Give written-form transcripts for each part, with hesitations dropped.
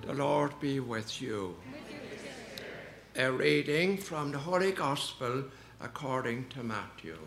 The Lord be with you. A reading from the Holy Gospel according to Matthew.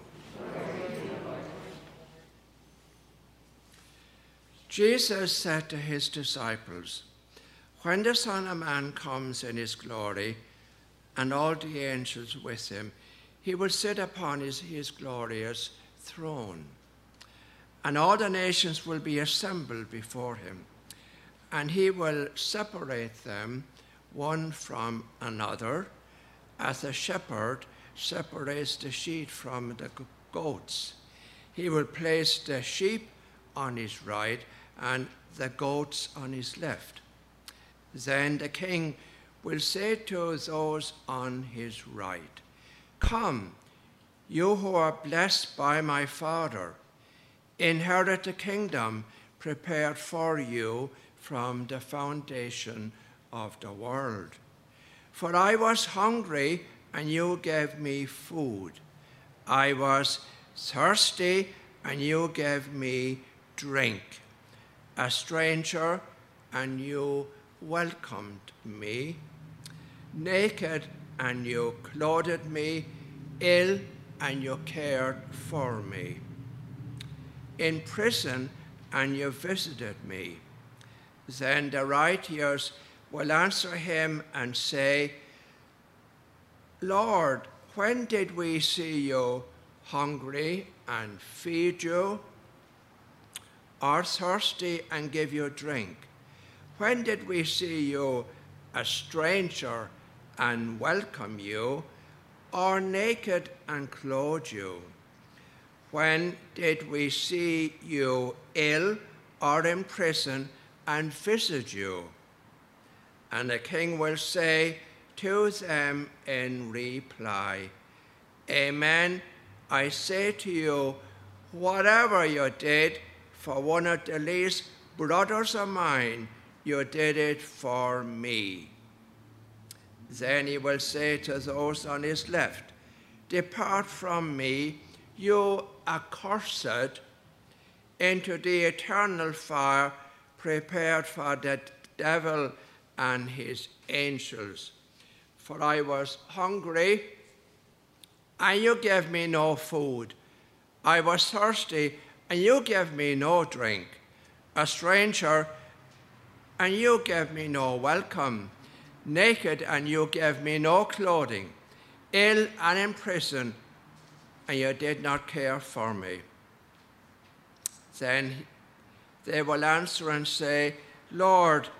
Jesus said to his disciples, "When the Son of Man comes in his glory, and all the angels with him, he will sit upon his glorious throne. And all the nations will be assembled before him, and he will separate them one from another, as a shepherd separates the sheep from the goats. He will place the sheep on his right and the goats on his left. Then the king will say to those on his right, 'Come, you who are blessed by my Father, inherit the kingdom prepared for you from the foundation of the world. For I was hungry, and you gave me food. I was thirsty, and you gave me drink. A stranger, and you welcomed me. Naked, and you clothed me. Ill, and you cared for me. In prison, and you visited me.' Then the righteous will answer him and say, 'Lord, when did we see you hungry and feed you, or thirsty and give you drink? When did we see you a stranger and welcome you, or naked and clothe you? When did we see you ill or in prison and visit you?' And the king will say to them in reply, 'Amen, I say to you, whatever you did for one of the least brothers of mine, you did it for me.' Then he will say to those on his left, 'Depart from me, you accursed, into the eternal fire prepared for the devil and his angels. For I was hungry, and you gave me no food. I was thirsty, and you gave me no drink. A stranger, and you gave me no welcome. Naked, and you gave me no clothing. Ill and in prison, and you did not care for me.' Then they will answer and say, 'Lord,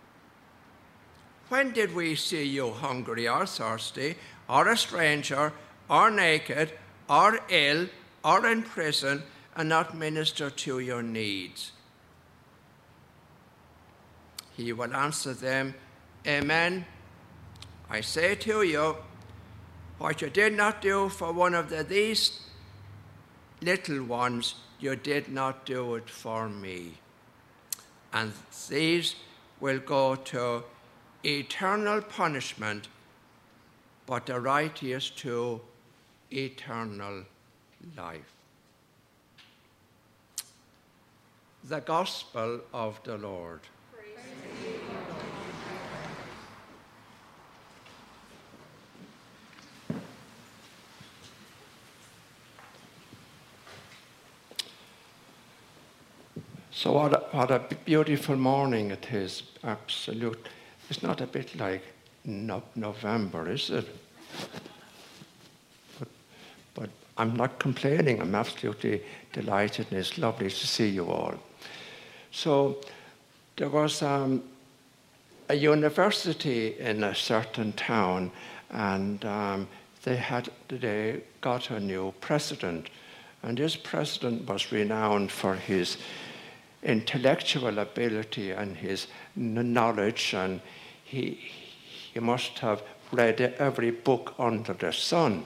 when did we see you hungry or thirsty, or a stranger, or naked, or ill, or in prison, and not minister to your needs?' He will answer them, 'Amen, I say to you, what you did not do for one of these little ones, you did not do it for me.' And these will go to eternal punishment, but the righteous to eternal life." The Gospel of the Lord. So what a beautiful morning it is. Absolute. It's not a bit like November, is it? But I'm not complaining. I'm absolutely delighted, and it's lovely to see you all. So there was a university in a certain town, and they got a new president. And this president was renowned for his intellectual ability and his knowledge, and he must have read every book under the sun.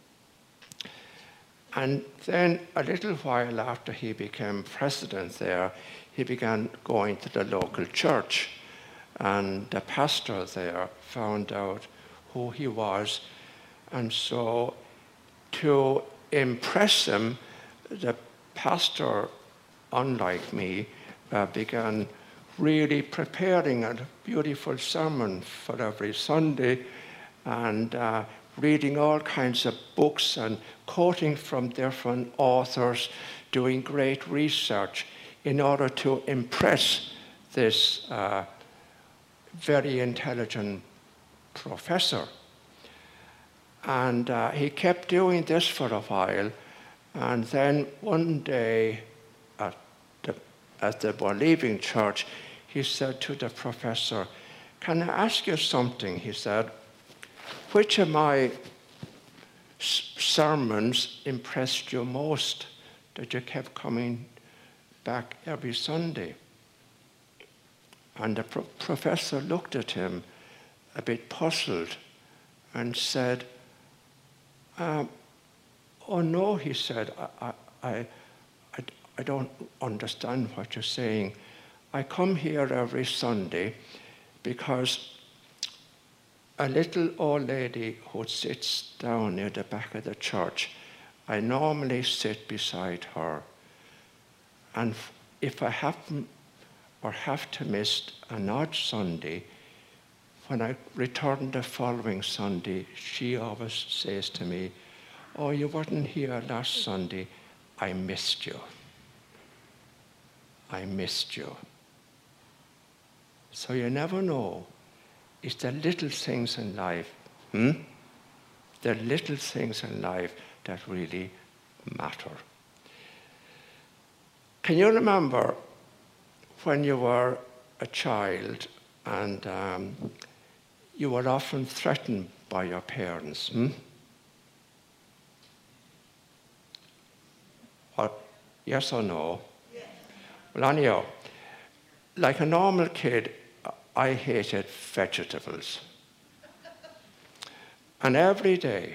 And then a little while after he became president there, he began going to the local church, and the pastor there found out who he was, and so to impress him, the pastor, unlike me, began really preparing a beautiful sermon for every Sunday and reading all kinds of books and quoting from different authors, doing great research in order to impress this very intelligent professor. And he kept doing this for a while, and then one day as they were leaving church, he said to the professor, "Can I ask you something?" He said, "Which of my sermons impressed you most that you kept coming back every Sunday?" And the professor looked at him a bit puzzled and said, "Oh no," he said, I don't understand what you're saying. I come here every Sunday because a little old lady who sits down near the back of the church, I normally sit beside her. And if I happen or have to miss an odd Sunday, when I return the following Sunday, she always says to me, 'Oh, you weren't here last Sunday. I missed you. I missed you.' So you never know. It's the little things in life, the little things in life that really matter. Can you remember when you were a child and you were often threatened by your parents? Yes or no? Yes. Well, anyhow, like a normal kid, I hated vegetables. And every day,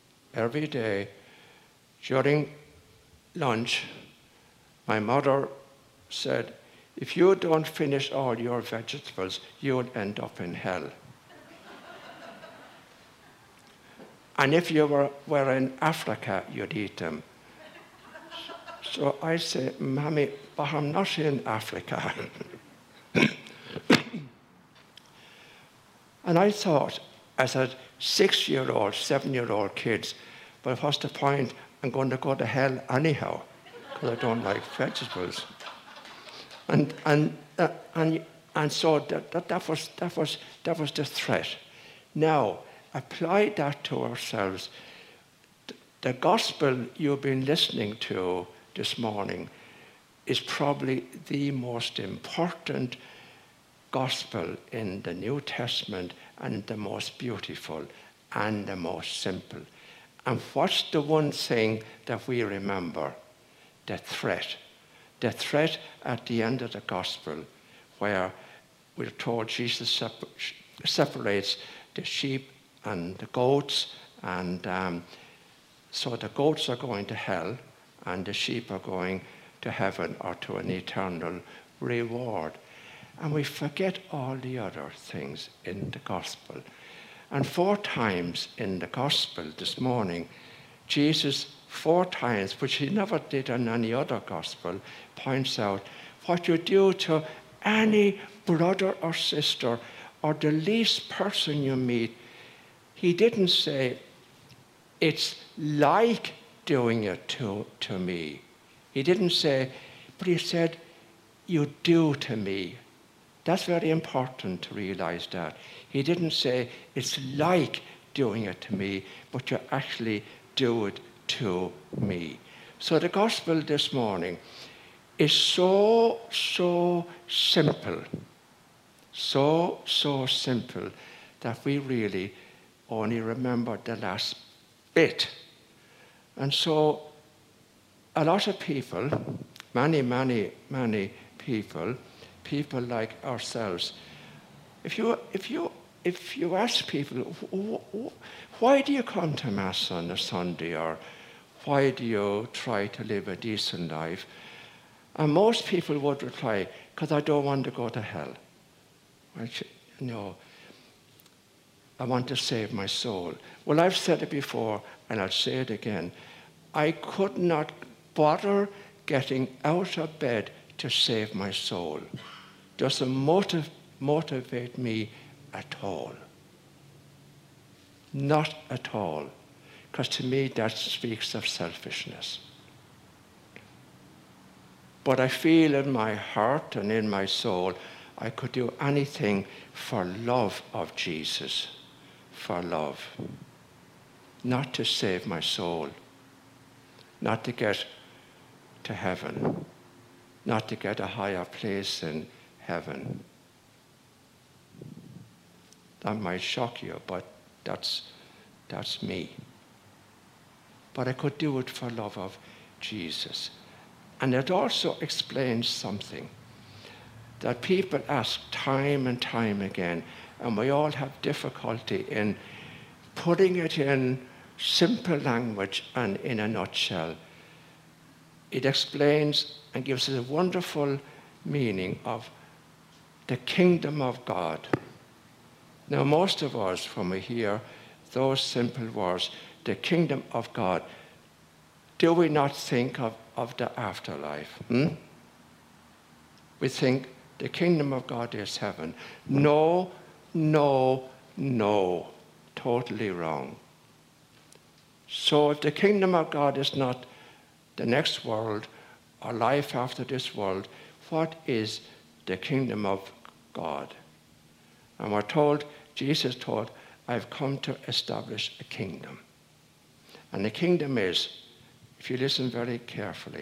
during lunch, my mother said, "If you don't finish all your vegetables, you'll end up in hell." And if you were in Africa, you'd eat them. So I say, "Mommy, but I'm not in Africa." And I thought, as a 6-year-old, 7-year-old kids, but what's the point? I'm going to go to hell anyhow, because I don't like vegetables. And so that was the threat. Now, apply that to ourselves. The gospel you've been listening to this morning is probably the most important gospel in the New Testament, and the most beautiful and the most simple. And what's the one thing that we remember? The threat. The threat at the end of the gospel, where we're told Jesus separates the sheep and the goats, and so the goats are going to hell and the sheep are going to heaven or to an eternal reward. And we forget all the other things in the gospel. And 4 times in the gospel this morning, Jesus 4 times, which he never did in any other gospel, points out what you do to any brother or sister or the least person you meet. He didn't say, "It's like doing it to me." He didn't say, but he said, "You do to me." That's very important to realize that. He didn't say, "It's like doing it to me," but you actually do it to me. So the gospel this morning is so simple. So simple that we really only remember the last bit. And so a lot of people, many people like ourselves, if you ask people, why do you come to Mass on a Sunday, or why do you try to live a decent life? And most people would reply, "Because I don't want to go to hell. I want to save my soul." Well, I've said it before, and I'll say it again. I could not bother getting out of bed to save my soul. doesn't motivate me at all. Not at all. Because to me, that speaks of selfishness. But I feel in my heart and in my soul, I could do anything for love of Jesus. For love. Not to save my soul. Not to get to heaven. Not to get a higher place in heaven. That might shock you, but that's me. But I could do it for love of Jesus. And it also explains something that people ask time and time again, and we all have difficulty in putting it in simple language and in a nutshell. It explains and gives us a wonderful meaning of the kingdom of God. Now, most of us, when we hear those simple words, the kingdom of God, do we not think of the afterlife? We think the kingdom of God is heaven. No, no, no. Totally wrong. So if the kingdom of God is not the next world or life after this world, what is the kingdom of God? And we're told, Jesus told, I've come to establish a kingdom. And the kingdom is, if you listen very carefully,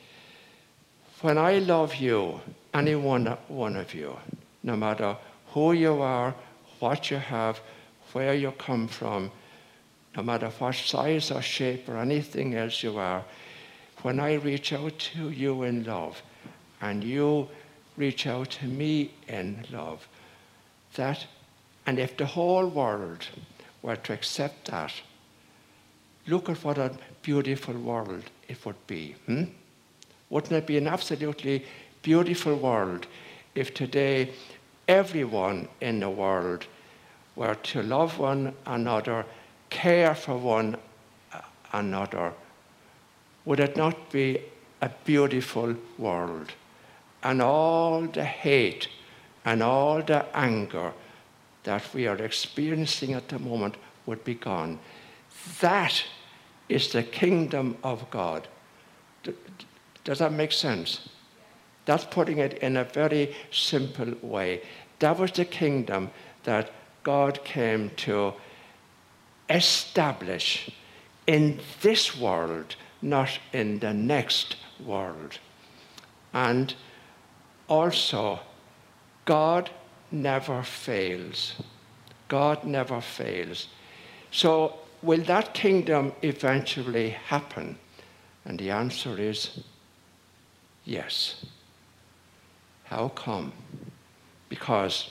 when I love you, any one of you, no matter who you are, what you have, where you come from, no matter what size or shape or anything else you are, when I reach out to you in love and you reach out to me in love, that, and if the whole world were to accept that, look at what a beautiful world it would be. Wouldn't it be an absolutely beautiful world if today everyone in the world were to love one another, care for one another? Would it not be a beautiful world? And all the hate and all the anger that we are experiencing at the moment would be gone. That is the kingdom of God. Does that make sense? That's putting it in a very simple way. That was the kingdom that God came to establish in this world, not in the next world. And also, God never fails. God never fails. So, will that kingdom eventually happen? And the answer is yes. How come? Because,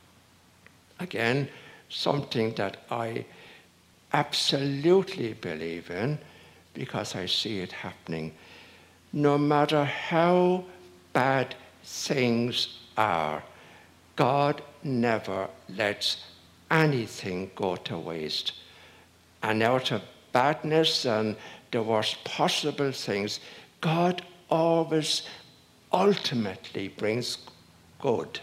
again, something that I absolutely believe in, because I see it happening. No matter how bad things are, God never lets anything go to waste. And out of badness and the worst possible things, God always ultimately brings good.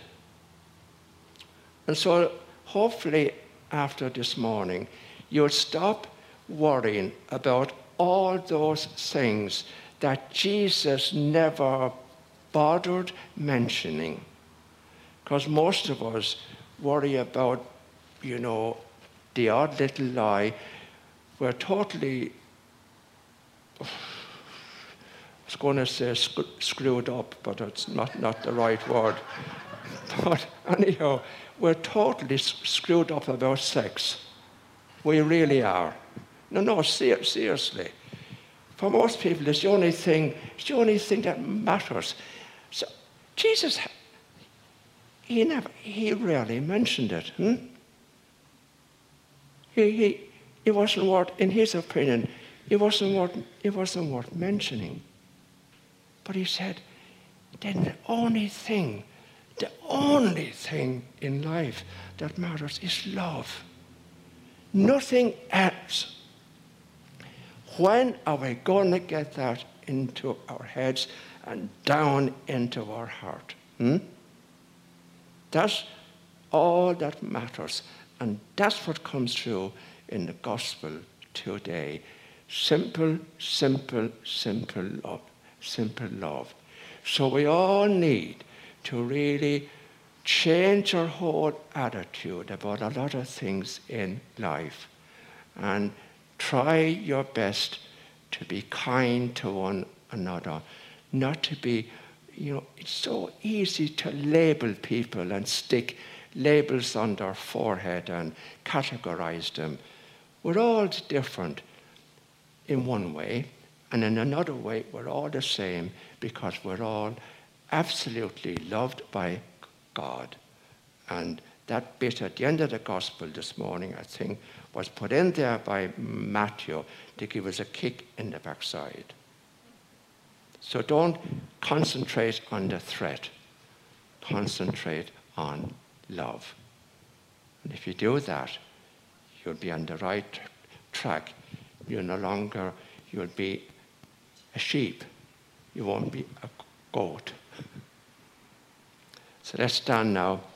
And so hopefully after this morning, you'll stop worrying about all those things that Jesus never bothered mentioning. Because most of us worry about, the odd little lie. We're totally, I was going to say screwed up, but it's not the right word. But anyhow, we're totally screwed up about sex. We really are. No, seriously. For most people, it's the only thing that matters. So Jesus, he rarely mentioned it. It wasn't worth, in his opinion, it wasn't worth mentioning. But he said, then the only thing in life that matters is love. Nothing else. When are we going to get that into our heads and down into our heart? That's all that matters. And that's what comes through in the gospel today. Simple, simple, simple love. Simple love. So we all need to really change our whole attitude about a lot of things in life. And try your best to be kind to one another. Not to be, it's so easy to label people and stick labels on their forehead and categorize them. We're all different in one way, and in another way, we're all the same because we're all absolutely loved by God. And that bit at the end of the gospel this morning, I think, was put in there by Matthew to give us a kick in the backside. So don't concentrate on the threat. Concentrate on love. And if you do that, you'll be on the right track. You'll be a sheep. You won't be a goat. So let's stand now.